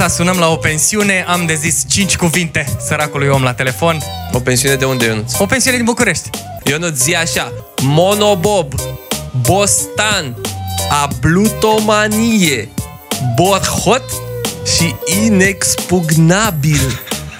Sunăm la o pensiune, am de zis 5 cuvinte săracului om la telefon. O pensiune de unde, Ionuț? O pensiune din București. Ionuț, zi așa: monobob, bostan, ablutomanie, borhot și inexpugnabil.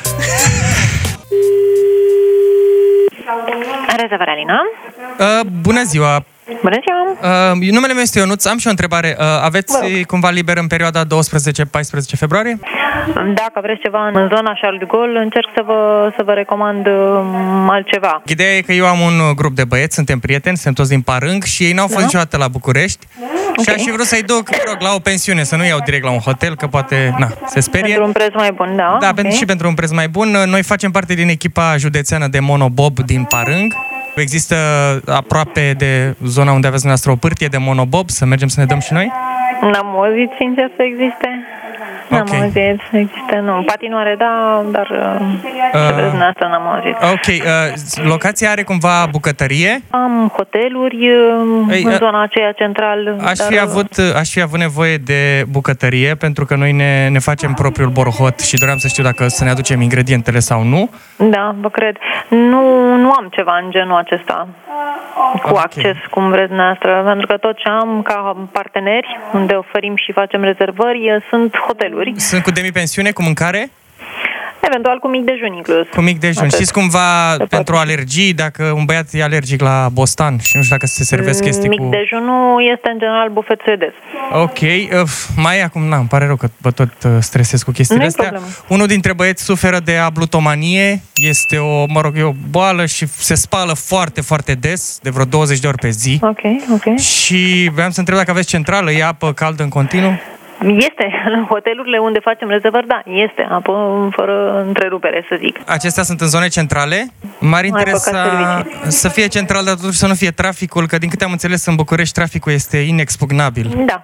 Rezervare Alina. Bună ziua! Bună ziua! Numele meu este Ionuț, am și o întrebare. Aveți cumva liber în perioada 12-14 februarie? Dacă vreți ceva în zona Charles de Gaulle, încerc să vă recomand altceva. Ideea e că eu am un grup de băieți, suntem prieteni, suntem toți din Parâng și ei n-au fost niciodată la București. Okay. Și aș fi vrut să-i duc, la o pensiune, să nu iau direct la un hotel, că poate, se sperie. Pentru un preț mai bun, da? Da, okay. Și pentru un preț mai bun. Noi facem parte din echipa județeană de monobob din Parâng. Există aproape de zona unde aveți dumneavoastră o pârtie de monobob, să mergem să ne dăm și noi? N-am auzit, sincer, să existe. N-am auzit să existe, nu. Patinoare, da, dar să vezi dumneavoastră, n-am auzit. Ok, locația are cumva bucătărie? Am hoteluri în zona aceea central. Aș fi avut nevoie de bucătărie, pentru că noi ne facem propriul borhot și doream să știu dacă să ne aducem ingredientele sau nu. Da, vă cred. Nu am ceva în genul acesta cu acces, cum vreți dumneavoastră, pentru că tot ce am ca parteneri, unde oferim și facem rezervări, sunt hoteluri. Sunt cu demipensiune, cu mâncare? Eventual cu mic dejun inclus. Cu mic dejun. Știți cumva pentru alergii, dacă un băiat e alergic la bostan și nu știu dacă se servesc chestii mic dejunul este în general bufet suedez. Ok. Mai acum, îmi pare rău că vă tot stresez cu chestiile astea. Problemă. Unul dintre băieți suferă de ablutomanie. Este o boală și se spală foarte, foarte des, de vreo 20 de ori pe zi. Ok. Și vreau să întreb dacă aveți centrală, e apă caldă în continuu? Este, în hotelurile unde facem rezervări, da, este apă fără întrerupere, să zic. Acestea sunt în zone centrale? M-ar interesa să fie central, dar totuși să nu fie traficul, că din câte am înțeles în București traficul este inexpugnabil. Da.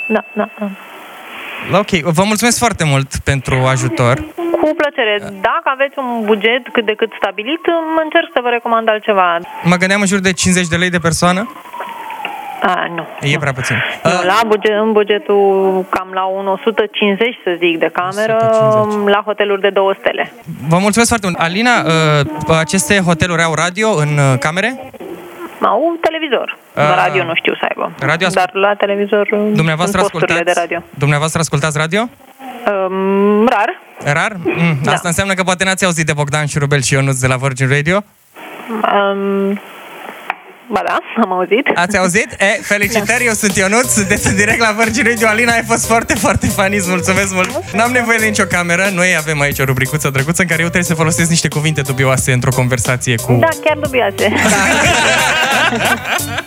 Ok, vă mulțumesc foarte mult pentru ajutor. Cu plăcere. Dacă aveți un buget cât de cât stabilit, încerc să vă recomand altceva. Mă gândeam în jur de 50 de lei de persoană? Nu. E prea puțin. În bugetul cam la 150, să zic, de cameră, 150. La hoteluri de 2 stele. Vă mulțumesc foarte mult. Alina, aceste hoteluri au radio în camere? Au televizor. Radio nu știu să aibă. Radio dar la televizor dumneavoastră sunt posturile de radio. Dumneavoastră ascultați radio? Rar. Rar? Da. Asta înseamnă că poate n-ați auzit de Bogdan Șurubel și Ionuț de la Virgin Radio? Ba da, am auzit. Ați auzit? Felicitări, eu sunt Ionuț, sunteți direct la Virgin Radio. Alina, ai fost foarte, foarte funny, îți mulțumesc mult. N-am nevoie de nicio cameră, noi avem aici o rubricuță drăguță în care eu trebuie să folosesc niște cuvinte dubioase într-o conversație cu... Da, chiar dubioase.